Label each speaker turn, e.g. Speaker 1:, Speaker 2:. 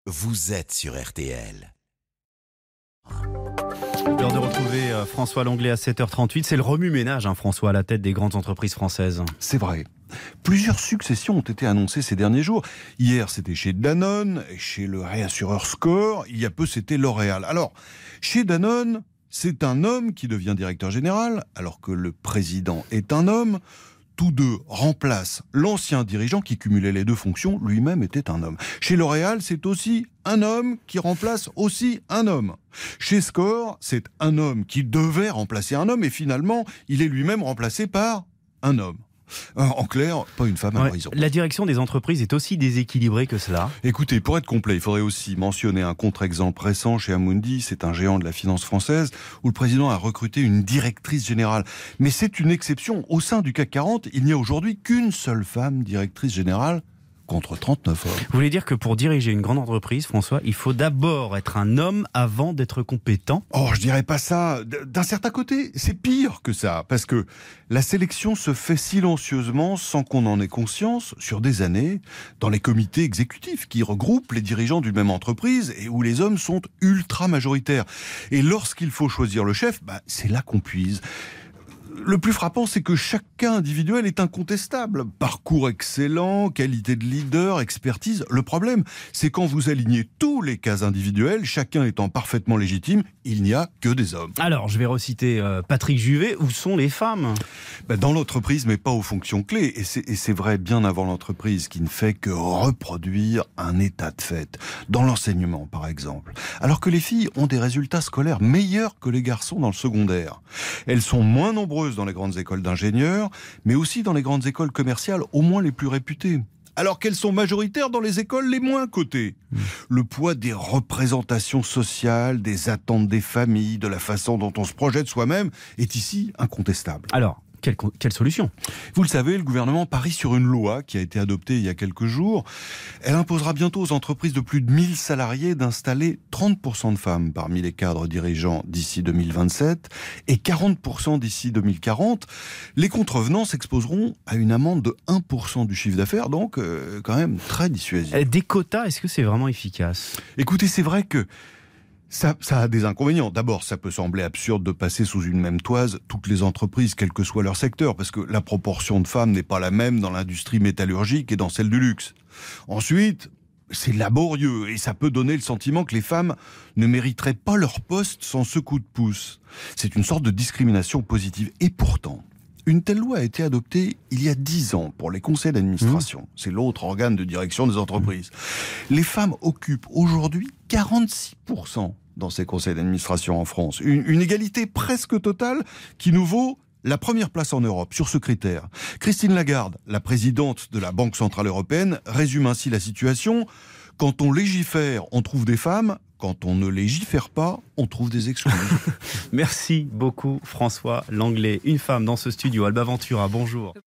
Speaker 1: Vous êtes sur RTL.
Speaker 2: L'heure de retrouver François Langlais à 7h38. C'est le remue-ménage, François, à la tête des grandes entreprises françaises.
Speaker 3: C'est vrai. Plusieurs successions ont été annoncées ces derniers jours. Hier, c'était chez Danone, et chez le réassureur Score. Il y a peu, c'était L'Oréal. Alors, chez Danone, c'est un homme qui devient directeur général, alors que le président est un homme. Tous deux remplacent l'ancien dirigeant qui cumulait les deux fonctions, lui-même était un homme. Chez L'Oréal, c'est aussi un homme qui remplace aussi un homme. Chez Score, c'est un homme qui devait remplacer un homme et finalement, il est lui-même remplacé par un homme. En clair, pas une femme à l'horizon.
Speaker 2: La direction des entreprises est aussi déséquilibrée que cela.
Speaker 3: Écoutez, pour être complet, il faudrait aussi mentionner un contre-exemple récent chez Amundi, c'est un géant de la finance française, où le président a recruté une directrice générale. Mais c'est une exception. Au sein du CAC 40, il n'y a aujourd'hui qu'une seule femme directrice générale, contre 39 hommes.
Speaker 2: Vous voulez dire que pour diriger une grande entreprise, François, il faut d'abord être un homme avant d'être compétent ?
Speaker 3: Oh, je dirais pas ça. D'un certain côté, c'est pire que ça, parce que la sélection se fait silencieusement, sans qu'on en ait conscience, sur des années, dans les comités exécutifs qui regroupent les dirigeants d'une même entreprise et où les hommes sont ultra majoritaires. Et lorsqu'il faut choisir le chef, c'est là qu'on puise. Le plus frappant, c'est que chaque cas individuel est incontestable. Parcours excellent, qualité de leader, expertise. Le problème, c'est quand vous alignez tous les cas individuels, chacun étant parfaitement légitime, il n'y a que des hommes.
Speaker 2: Alors, je vais reciter Patrick Juvet. Où sont les femmes ?
Speaker 3: Dans l'entreprise, mais pas aux fonctions clés. Et c'est vrai bien avant l'entreprise, qui ne fait que reproduire un état de fait. Dans l'enseignement, par exemple. Alors que les filles ont des résultats scolaires meilleurs que les garçons dans le secondaire. Elles sont moins nombreuses dans les grandes écoles d'ingénieurs, mais aussi dans les grandes écoles commerciales, au moins les plus réputées. Alors qu'elles sont majoritaires dans les écoles les moins cotées. Le poids des représentations sociales, des attentes des familles, de la façon dont on se projette soi-même est ici incontestable.
Speaker 2: Alors, quelle solution ?
Speaker 3: Vous le savez, le gouvernement parie sur une loi qui a été adoptée il y a quelques jours. Elle imposera bientôt aux entreprises de plus de 1000 salariés d'installer 30% de femmes parmi les cadres dirigeants d'ici 2027 et 40% d'ici 2040. Les contrevenants s'exposeront à une amende de 1% du chiffre d'affaires, donc quand même très dissuasif.
Speaker 2: Des quotas, est-ce que c'est vraiment efficace ?
Speaker 3: Écoutez, c'est vrai que ça a des inconvénients. D'abord, ça peut sembler absurde de passer sous une même toise toutes les entreprises, quel que soit leur secteur, parce que la proportion de femmes n'est pas la même dans l'industrie métallurgique et dans celle du luxe. Ensuite, c'est laborieux et ça peut donner le sentiment que les femmes ne mériteraient pas leur poste sans ce coup de pouce. C'est une sorte de discrimination positive. Et pourtant, une telle loi a été adoptée il y a 10 ans pour les conseils d'administration. C'est l'autre organe de direction des entreprises. Les femmes occupent aujourd'hui 46% dans ces conseils d'administration en France. Une égalité presque totale qui nous vaut la première place en Europe sur ce critère. Christine Lagarde, la présidente de la Banque Centrale Européenne, résume ainsi la situation. Quand on légifère, on trouve des femmes. Quand on ne légifère pas, on trouve des excuses.
Speaker 2: Merci beaucoup François Langlais. Une femme dans ce studio, Alba Ventura, bonjour.